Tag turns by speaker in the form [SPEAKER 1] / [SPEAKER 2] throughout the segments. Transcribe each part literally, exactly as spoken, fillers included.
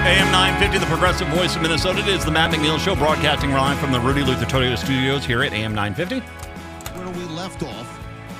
[SPEAKER 1] A M nine fifty, the progressive voice of Minnesota. It is the Matt McNeil Show, broadcasting live from the Rudy Luther Toyota Studios here at A M nine fifty.
[SPEAKER 2] Where we left off.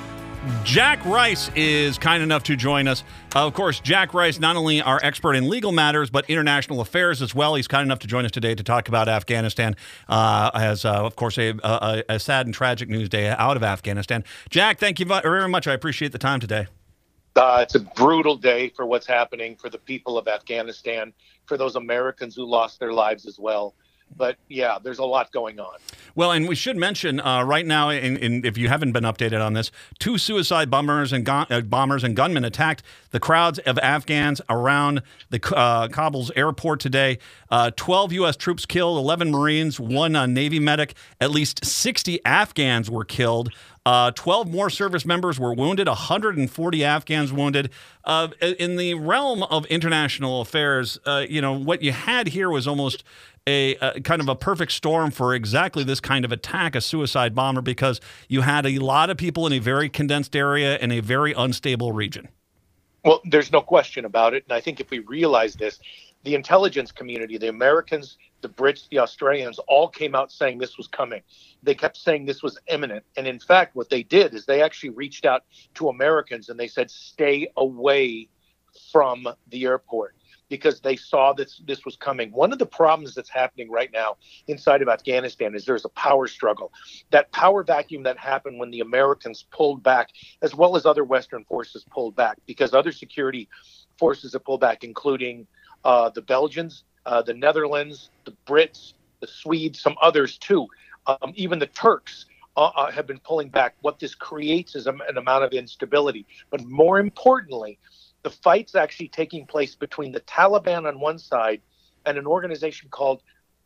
[SPEAKER 1] Jack Rice is kind enough to join us. Uh, of course, Jack Rice, not only our expert in legal matters, but international affairs as well. He's kind enough to join us today to talk about Afghanistan, uh, as, uh, of course, a, a, a sad and tragic news day out of Afghanistan. Jack, thank you very much. I appreciate the time today.
[SPEAKER 3] Uh, it's a brutal day for what's happening for the people of Afghanistan, for those Americans who lost their lives as well. But, yeah, there's a lot going on.
[SPEAKER 1] Well, and we should mention uh, right now, in, in, if you haven't been updated on this, two suicide bombers and gun, uh, bombers and gunmen attacked the crowds of Afghans around the uh, Kabul's airport today. Uh, twelve U S troops killed, eleven Marines, one uh, Navy medic. At least sixty Afghans were killed. Uh, twelve more service members were wounded, one hundred forty Afghans wounded. Uh, in the realm of international affairs, uh, you know, what you had here was almost A, a kind of a perfect storm for exactly this kind of attack, a suicide bomber, because you had a lot of people in a very condensed area in a very unstable region.
[SPEAKER 3] Well, there's no question about it. And I think if we realize this, the intelligence community, the Americans, the Brits, the Australians, all came out saying this was coming. They kept saying this was imminent. And in fact, what they did is they actually reached out to Americans and they said, stay away from the airport, because they saw this this was coming. One of the problems that's happening right now inside of Afghanistan is there's a power struggle. That power vacuum that happened when the Americans pulled back, as well as other Western forces pulled back, because other security forces have pulled back, including uh, the Belgians, uh, the Netherlands, the Brits, the Swedes, some others too. Um, even the Turks uh, uh, have been pulling back. What this creates is a, an amount of instability. But more importantly, the fight's actually taking place between the Taliban on one side and an organization called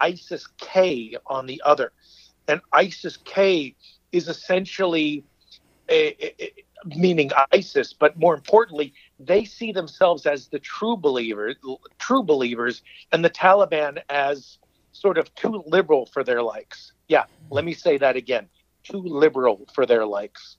[SPEAKER 3] ISIS-K on the other. And ISIS-K is essentially, a, a, a, meaning ISIS, but more importantly, they see themselves as the true believers, true believers, and the Taliban as sort of too liberal for their likes. Yeah, let me say that again, too liberal for their likes.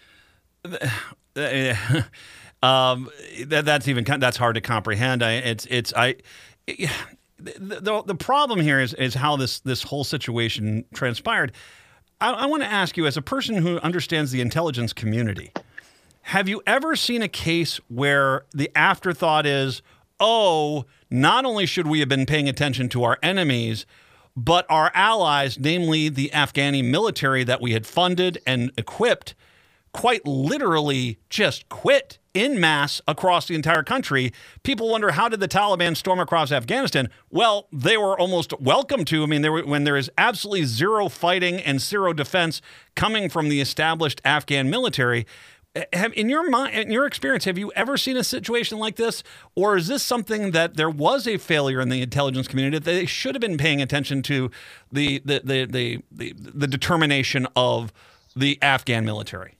[SPEAKER 1] Um, that, that's even that's hard to comprehend. I, it's it's I. It, the, the problem here is is how this this whole situation transpired. I, I want to ask you, as a person who understands the intelligence community, have you ever seen a case where the afterthought is, oh, not only should we have been paying attention to our enemies, but our allies, namely the Afghani military that we had funded and equipped, quite literally just quit en masse across the entire country. People wonder, how did the Taliban storm across Afghanistan? Well, they were almost welcome to. I mean, there were, when there is absolutely zero fighting and zero defense coming from the established Afghan military. Have, in your mind, in your experience, have you ever seen a situation like this? Or is this something that there was a failure in the intelligence community, that they should have been paying attention to the the the the, the, the determination of the Afghan military?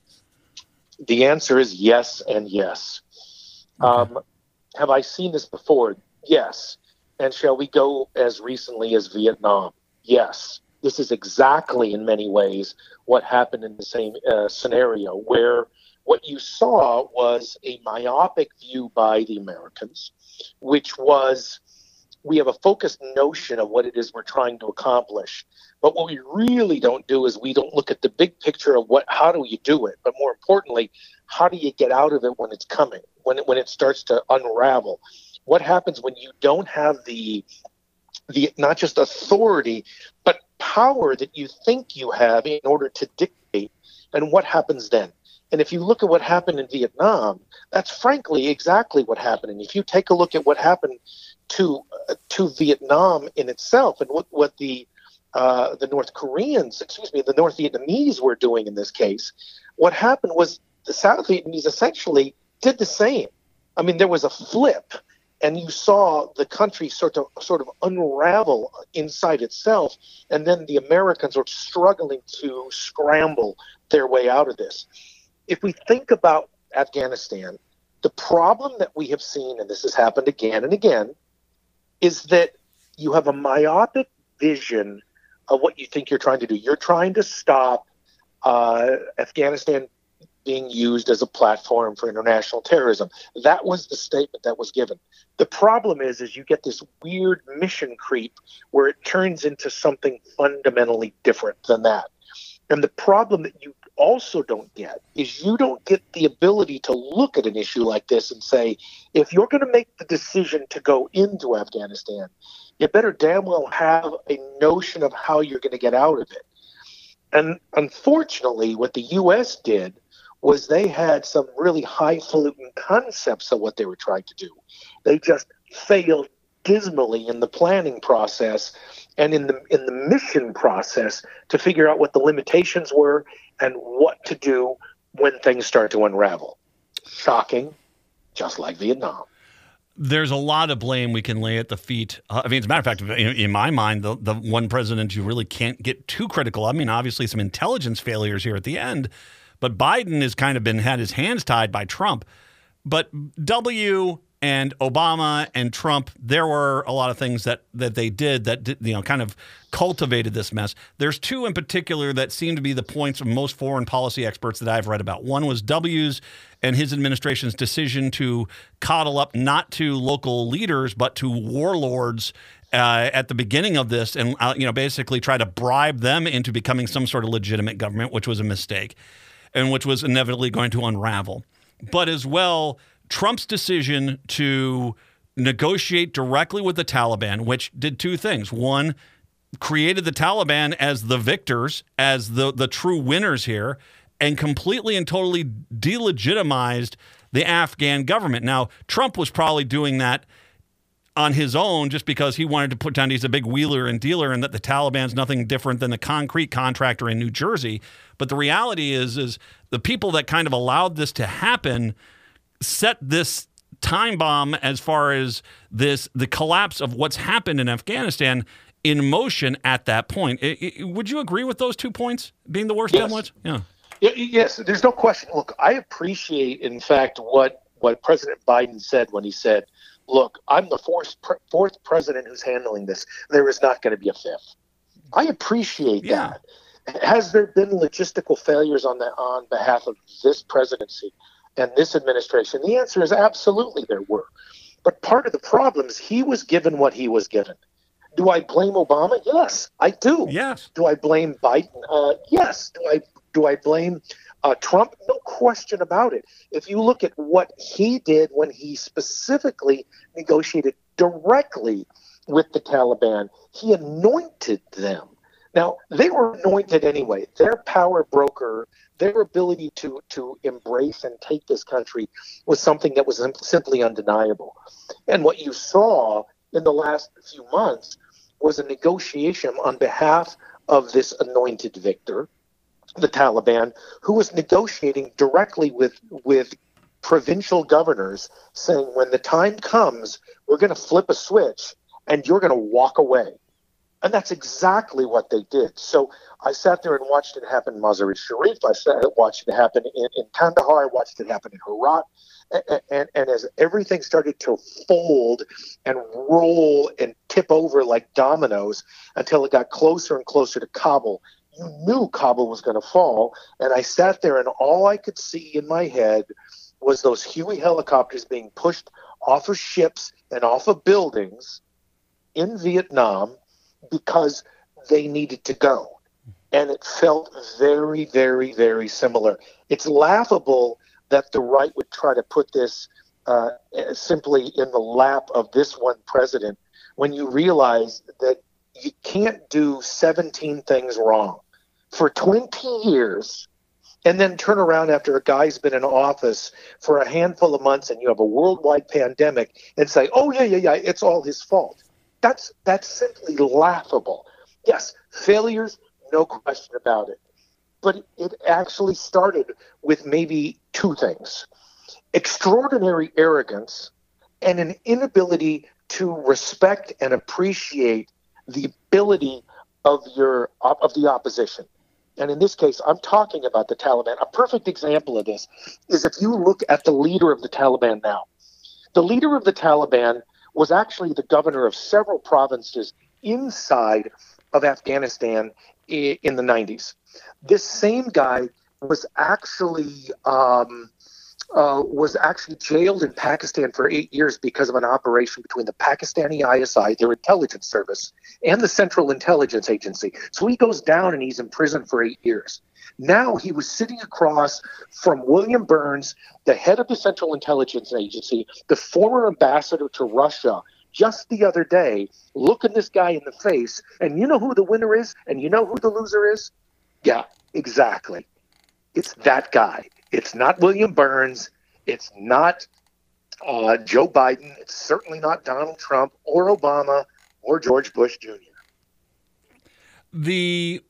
[SPEAKER 3] The answer is yes and yes. Okay. Um, have I seen this before? Yes. And shall we go as recently as Vietnam? Yes. This is exactly, in many ways, what happened in the same uh, scenario, where what you saw was a myopic view by the Americans, which was, we have a focused notion of what it is we're trying to accomplish. But what we really don't do is we don't look at the big picture of what, how do you do it? But more importantly, how do you get out of it when it's coming, when it, when it starts to unravel? What happens when you don't have the, the not just authority, but power that you think you have in order to dictate? And what happens then? And if you look at what happened in Vietnam, that's frankly exactly what happened. And if you take a look at what happened to uh, to Vietnam in itself, and what, what the uh, the North Koreans, excuse me, the North Vietnamese were doing in this case, what happened was the South Vietnamese essentially did the same. I mean, there was a flip, and you saw the country sort of sort of unravel inside itself, and then the Americans were struggling to scramble their way out of this. If we think about Afghanistan, the problem that we have seen, and this has happened again and again, is that you have a myopic vision of what you think you're trying to do. You're trying to stop uh, Afghanistan being used as a platform for international terrorism. That was the statement that was given. The problem is, is you get this weird mission creep where it turns into something fundamentally different than that. And the problem that you also don't get is you don't get the ability to look at an issue like this and say, if you're going to make the decision to go into Afghanistan, you better damn well have a notion of how you're going to get out of it. And unfortunately, what the U S did was they had some really highfalutin concepts of what they were trying to do. They just failed dismally in the planning process and in the in the mission process to figure out what the limitations were and what to do when things start to unravel. Shocking, just like Vietnam.
[SPEAKER 1] There's a lot of blame we can lay at the feet. Uh, I mean, as a matter of fact, in, in my mind, the, the one president you really can't get too critical. I mean, obviously some intelligence failures here at the end, but Biden has kind of been had his hands tied by Trump. But W and Obama and Trump, there were a lot of things that, that they did that did, you know, kind of cultivated this mess. There's two in particular that seem to be the points of most foreign policy experts that I've read about. One was W's and his administration's decision to coddle up not to local leaders but to warlords uh, at the beginning of this, and uh, you know, basically try to bribe them into becoming some sort of legitimate government, which was a mistake, and which was inevitably going to unravel. But as well, Trump's decision to negotiate directly with the Taliban, which did two things. One, created the Taliban as the victors, as the, the true winners here, and completely and totally delegitimized the Afghan government. Now, Trump was probably doing that on his own just because he wanted to put down he's a big wheeler and dealer and that the Taliban's nothing different than the concrete contractor in New Jersey. But the reality is, is the people that kind of allowed this to happen set this time bomb as far as this the collapse of what's happened in Afghanistan in motion at that point. It, it, would you agree with those two points being the worst
[SPEAKER 3] yes.
[SPEAKER 1] templates? Yeah.
[SPEAKER 3] yeah. Yes, there's no question. Look, I appreciate, in fact, what, what President Biden said when he said, look, I'm the fourth, fourth president who's handling this. There is not going to be a fifth. I appreciate
[SPEAKER 1] yeah.
[SPEAKER 3] that. Has there been logistical failures on the on behalf of this presidency and this administration? The answer is absolutely there were. But part of the problem is he was given what he was given. Do I blame Obama? Yes, I do.
[SPEAKER 1] Yes.
[SPEAKER 3] Do I blame Biden? Uh, yes. Do I do I blame uh, Trump? No question about it. If you look at what he did when he specifically negotiated directly with the Taliban, he anointed them. Now, they were anointed anyway. Their power broker, their ability to, to embrace and take this country was something that was simply undeniable. And what you saw in the last few months was a negotiation on behalf of this anointed victor, the Taliban, who was negotiating directly with, with provincial governors saying, when the time comes, we're going to flip a switch and you're going to walk away. And that's exactly what they did. So I sat there and watched it happen in Mazar-e-Sharif. I sat and watched it happen in, in Kandahar. I watched it happen in Herat. And, and, and as everything started to fold and roll and tip over like dominoes until it got closer and closer to Kabul, you knew Kabul was going to fall. And I sat there and all I could see in my head was those Huey helicopters being pushed off of ships and off of buildings in Vietnam because they needed to go. And it felt very, very, very similar. It's laughable that the right would try to put this uh, simply in the lap of this one president when you realize that you can't do seventeen things wrong for twenty years and then turn around after a guy's been in office for a handful of months and you have a worldwide pandemic and say, oh, yeah, yeah, yeah, it's all his fault. That's that's simply laughable. Yes, failures, no question about it. But it actually started with maybe two things: extraordinary arrogance and an inability to respect and appreciate the ability of your of the opposition. And in this case, I'm talking about the Taliban. A perfect example of this is if you look at the leader of the Taliban now. The leader of the Taliban was actually the governor of several provinces inside of Afghanistan in the nineties. This same guy was actually um, uh, was actually jailed in Pakistan for eight years because of an operation between the Pakistani I S I, their intelligence service, and the Central Intelligence Agency. So he goes down and he's in prison for eight years. Now he was sitting across from William Burns, the head of the Central Intelligence Agency, the former ambassador to Russia, just the other day, looking this guy in the face. And you know who the winner is? And you know who the loser is? Yeah, exactly. It's that guy. It's not William Burns. It's not uh, Joe Biden. It's certainly not Donald Trump or Obama or George Bush Junior
[SPEAKER 1] The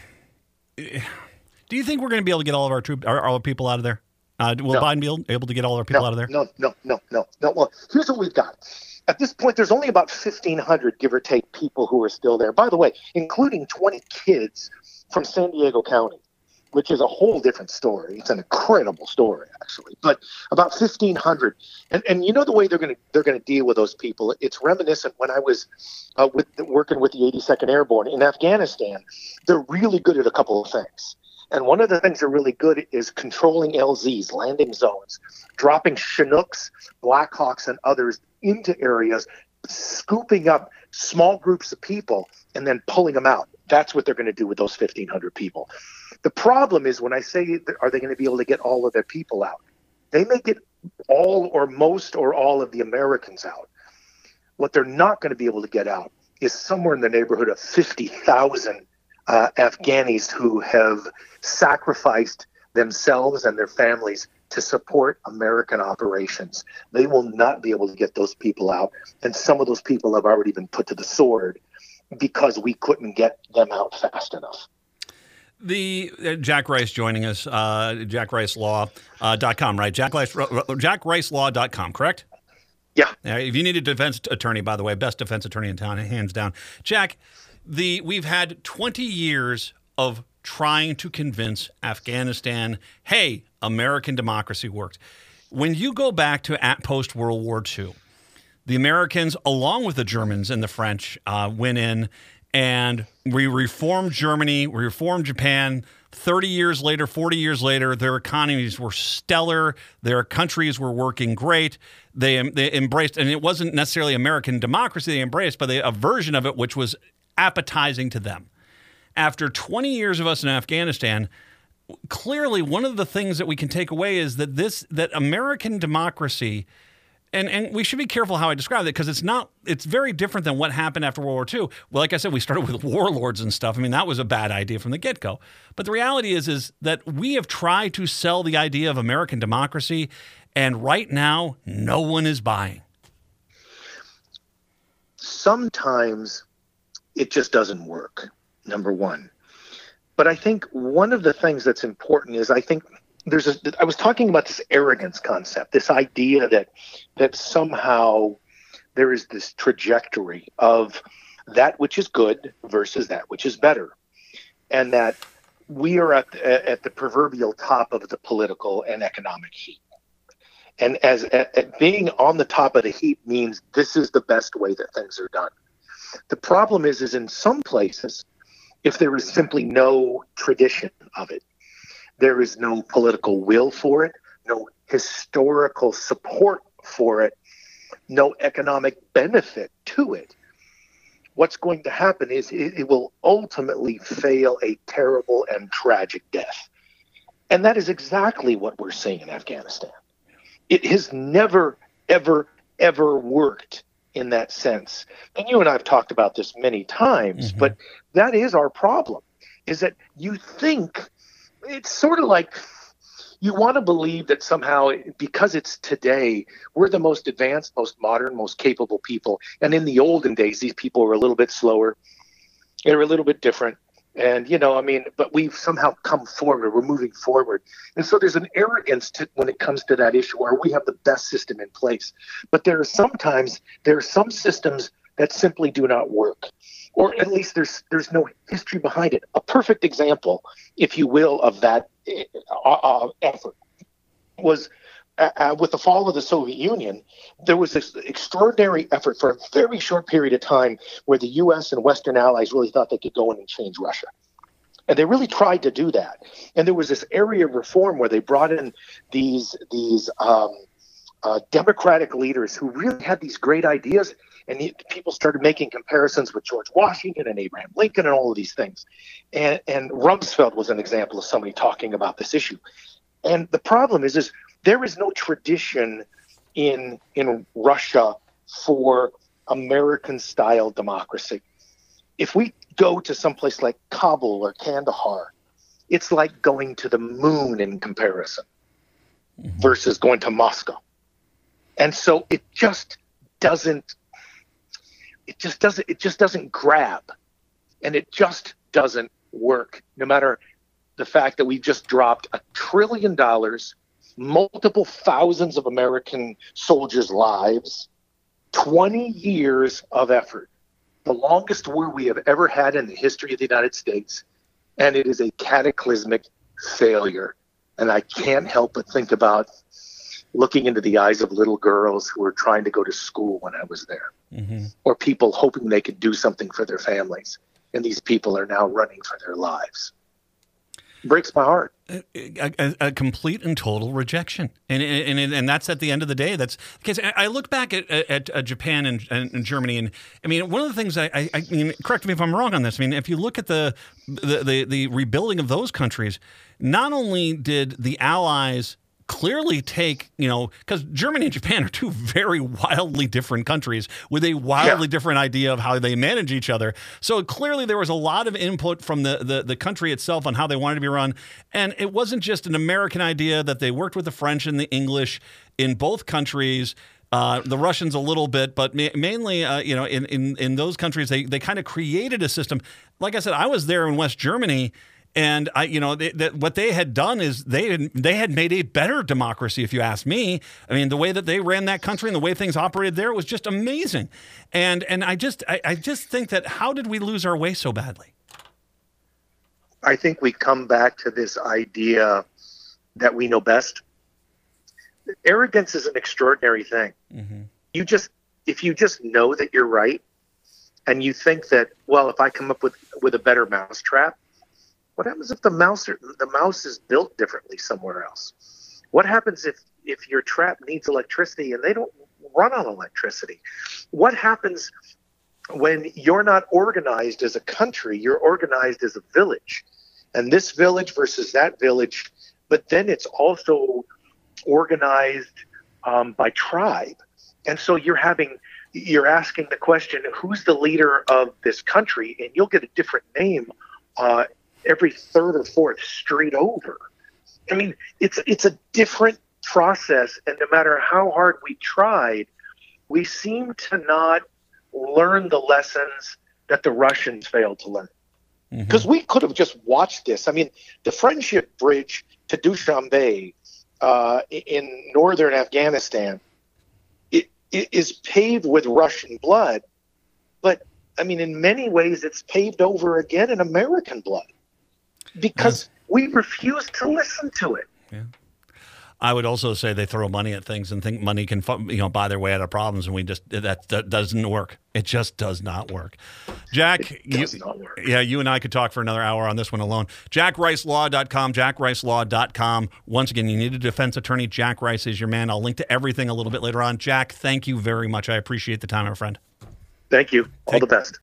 [SPEAKER 1] do you think we're going to be able to get all of our troop, our, our people out of there? Uh, will
[SPEAKER 3] No.
[SPEAKER 1] Biden be able to get all our people
[SPEAKER 3] no,
[SPEAKER 1] out of there?
[SPEAKER 3] No, no, no, no, no. Well, here's what we've got. At this point, there's only about fifteen hundred, give or take, people who are still there. By the way, including twenty kids from San Diego County, which is a whole different story. It's an incredible story, actually. But about fifteen hundred, and and you know the way they're going to they're going to deal with those people. It's reminiscent when I was uh, with working with the eighty-second Airborne in Afghanistan. They're really good at a couple of things. And one of the things they're really good at is controlling L Zs, landing zones, dropping Chinooks, Blackhawks, and others into areas, scooping up small groups of people, and then pulling them out. That's what they're going to do with those fifteen hundred people. The problem is when I say, are they going to be able to get all of their people out? They may get all or most or all of the Americans out. What they're not going to be able to get out is somewhere in the neighborhood of fifty thousand uh, Afghanis who have sacrificed themselves and their families to support American operations. They will not be able to get those people out. And some of those people have already been put to the sword because we couldn't get them out fast enough.
[SPEAKER 1] The uh, Jack Rice joining us, uh, jack rice law dot com, right? Jack Rice, jack rice law dot com, correct?
[SPEAKER 3] Yeah.
[SPEAKER 1] Uh, if you need a defense attorney, by the way, best defense attorney in town, hands down. Jack, the we've had twenty years of trying to convince Afghanistan, hey, American democracy worked. When you go back to at post-World War Two, the Americans, along with the Germans and the French, uh, went in and we reformed Germany, we reformed Japan. thirty years later, forty years later, their economies were stellar. Their countries were working great. They, they embraced, and it wasn't necessarily American democracy they embraced, but they, a version of it which was appetizing to them. After twenty years of us in Afghanistan, clearly one of the things that we can take away is that this that American democracy, and, and we should be careful how I describe it because it's not it's very different than what happened after World War Two. Well, like I said, we started with warlords and stuff. I mean, that was a bad idea from the get-go. But the reality is is that we have tried to sell the idea of American democracy, and right now, no one is buying.
[SPEAKER 3] Sometimes it just doesn't work. Number one. But I think one of the things that's important is I think there's a, I was talking about this arrogance concept, this idea that that somehow there is this trajectory of that which is good versus that which is better. And that we are at the, at the proverbial top of the political and economic heap. And as at, at being on the top of the heap means this is the best way that things are done. The problem is, is in some places, if there is simply no tradition of it, there is no political will for it, no historical support for it, no economic benefit to it, what's going to happen is it, it will ultimately fail a terrible and tragic death. And that is exactly what we're seeing in Afghanistan. It has never, ever, ever worked in that sense. And you and I have talked about this many times, mm-hmm. but that is our problem, is that you think it's sort of like you want to believe that somehow because it's today, we're the most advanced, most modern, most capable people. And in the olden days, these people were a little bit slower. They were a little bit different. And, you know, I mean, but we've somehow come forward. We're moving forward. And so there's an arrogance to, when it comes to that issue where we have the best system in place. But there are sometimes, there are some systems that simply do not work. Or at least there's there's no history behind it. A perfect example, if you will, of that uh, uh, effort was uh, with the fall of the Soviet Union. There was this extraordinary effort for a very short period of time where the U S and Western allies really thought they could go in and change Russia. And they really tried to do that. And there was this area of reform where they brought in these these um, uh, democratic leaders who really had these great ideas. And the, people started making comparisons with George Washington and Abraham Lincoln and all of these things. And, and Rumsfeld was an example of somebody talking about this issue. And the problem is, is there is no tradition in in Russia for American-style democracy. If we go to someplace like Kabul or Kandahar, it's like going to the moon in comparison mm-hmm. versus going to Moscow. And so it just doesn't, it just doesn't, it just doesn't grab, and it just doesn't work. No matter the fact that we just dropped a trillion dollars, multiple thousands of American soldiers' lives, twenty years of effort. The longest war we have ever had in the history of the United States, and it is a cataclysmic failure. And I can't help but think about looking into the eyes of little girls who were trying to go to school when I was there, mm-hmm. or people hoping they could do something for their families. And these people are now running for their lives. It breaks my heart.
[SPEAKER 1] A, a, a complete and total rejection, and and and that's at the end of the day. That's because I look back at, at, at Japan and, and Germany, and I mean, one of the things I, I, I mean, correct me if I'm wrong on this. I mean, if you look at the the the, the rebuilding of those countries, not only did the Allies clearly take, you know, because Germany and Japan are two very wildly different countries with a wildly yeah. different idea of how they manage each other. So clearly there was a lot of input from the, the, the country itself on how they wanted to be run. And it wasn't just an American idea that they worked with the French and the English in both countries. Uh, the Russians a little bit, but ma- mainly, uh, you know, in, in, in those countries, they, they kind of created a system. Like I said, I was there in West Germany. And I, you know, they, that what they had done is they had, they had made a better democracy, if you ask me. I mean, the way that they ran that country and the way things operated there was just amazing. And and I just I, I just think that how did we lose our way so badly?
[SPEAKER 3] I think we come back to this idea that we know best. Arrogance is an extraordinary thing. Mm-hmm. You just if you just know that you're right, and you think that, well, if I come up with with a better mousetrap. What happens if the mouse are, the mouse is built differently somewhere else? What happens if, if your trap needs electricity and they don't run on electricity? What happens when you're not organized as a country, you're organized as a village? And this village versus that village, but then it's also organized um, by tribe. And so you're having you're asking the question, who's the leader of this country? And you'll get a different name uh every third or fourth street over. I mean, it's it's a different process, and no matter how hard we tried, we seem to not learn the lessons that the Russians failed to learn. Because mm-hmm. we could have just watched this. I mean, the Friendship Bridge to Dushanbe uh, in northern Afghanistan it, it is paved with Russian blood, but I mean, in many ways, it's paved over again in American blood. Because yeah. we refuse to listen to it.
[SPEAKER 1] Yeah. I would also say they throw money at things and think money can, you know, buy their way out of problems, and we just that, that doesn't work. It just does not work. Jack,
[SPEAKER 3] it does
[SPEAKER 1] you,
[SPEAKER 3] not work.
[SPEAKER 1] Yeah, you and I could talk for another hour on this one alone. jack rice law dot com, jack rice law dot com. Once again, you need a defense attorney. Jack Rice is your man. I'll link to everything a little bit later on. Jack, thank you very much. I appreciate the time, my friend.
[SPEAKER 3] Thank you. All
[SPEAKER 1] Take,
[SPEAKER 3] the best.